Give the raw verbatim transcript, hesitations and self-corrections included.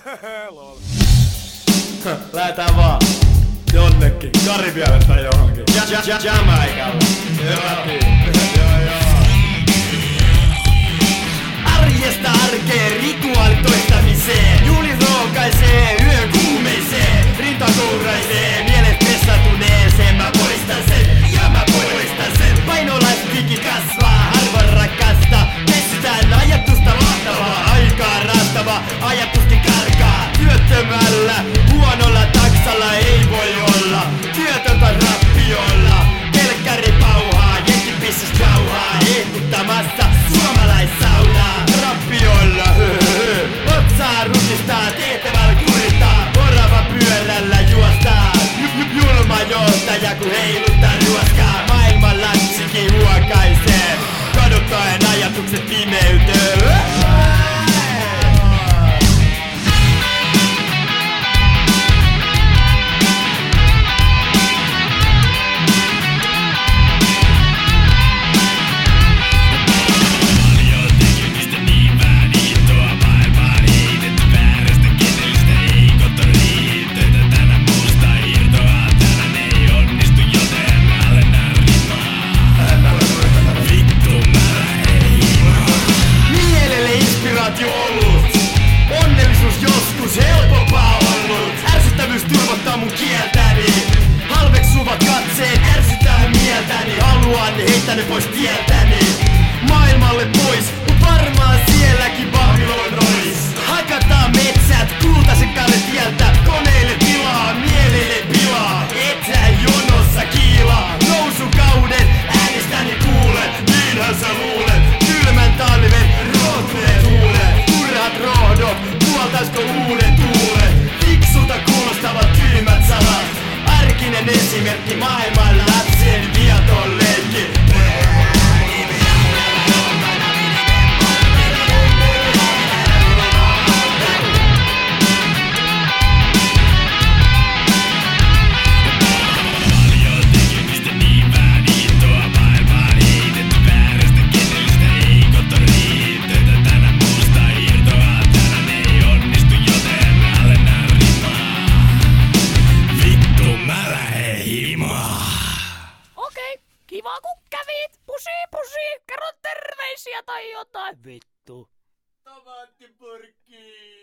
Lol. Lähetään vaan jonnekin, Karibialle tai johonkin. Ja, ja, ja, Jamaikalle. Joo, joo. Arjesta arkeen, rituaali toistamiseen. Juuli rookaisee, yön kuumeiseen. Rinta kouraisee, mielet stressatuneeseen. Mä poistan sen, ja mä poistan sen. Painolaskiki kasvaa, harvan rakasta. Kestään ajatusta mahtavaa, aikaa raastava. Ajatusti karkaa, työttömällä. Huonolla taksalla ei voi olla. Työtöntä rappiolla. Telkkari pauhaa, jenki pissis kauhaa. Ehkuttamassa suomalaissaunaa. Rappioilla, höhö. Otsaa rutistaa, tehtävällä kuritaan. Orava pyörällä juostaa. Julma johtaja kun heiluttaa ruoskaa. Maailman lapsikin huokaisee. Kadottaen ajatukset pimeytöön. Onnellisuus joskus helpompaa ollut. Ärsyttävyys turvottaa mun kieltäni. Halveksuvat katseet ärsyttää mun mieltäni. Haluan heittää ne pois tieltäni. Maailmalle pois, mut varmaan sielläkin Babylon ois. Hakataan metsät kultaisen kalle tieltä. Koneille tilaa, mielelle pilaa. Etäjonossa kiilaa. Nousukauden äänestäni kuulen. Niinhän sä luulet. Kylmän talven rohkeet huulet. Turhat rohdot, puoltaisko uuden tuulen. Fiksulta kuulostavat tyymät sanat. Arkinen esimerkki maailman lapsen viaton leikki. Okei, kiva kun kävit. Pusi pusi, kerro terveisiä tai jotain. Vittu. Tomaattipurkki!